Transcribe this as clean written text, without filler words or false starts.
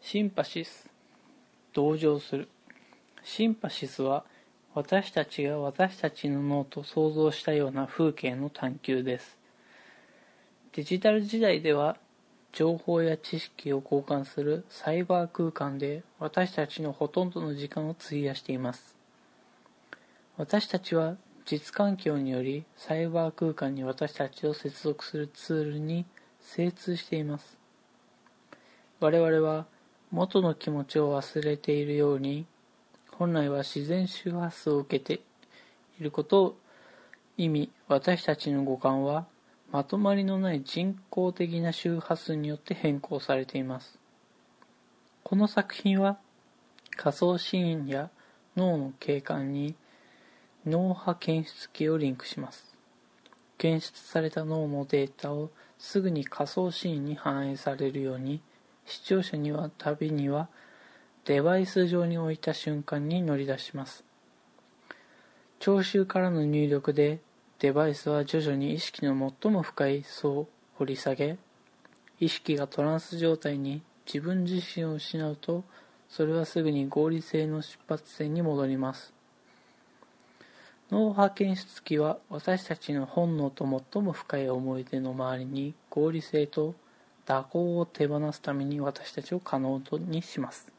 シンパシス、同情する。シンパシスは私たちが私たちの脳と想像したような風景の探求です。デジタル時代では情報や知識を交換するサイバー空間で私たちのほとんどの時間を費やしています。私たちは実環境によりサイバー空間に私たちを接続するツールに精通しています。我々は元の気持ちを忘れているように、本来は自然周波数を受けていることを意味、私たちの五感はまとまりのない人工的な周波数によって変更されています。この作品は仮想シーンや脳の景観に脳波検出器をリンクします。検出された脳のデータをすぐに仮想シーンに反映されるように、視聴者には旅にはデバイス上に置いた瞬間に乗り出します。聴衆からの入力でデバイスは徐々に意識の最も深い層を掘り下げ、意識がトランス状態に自分自身を失うと、それはすぐに合理性の出発点に戻ります。脳波検出器は私たちの本能と最も深い思い出の周りに合理性と蛇行を手放すために私たちを可能にします。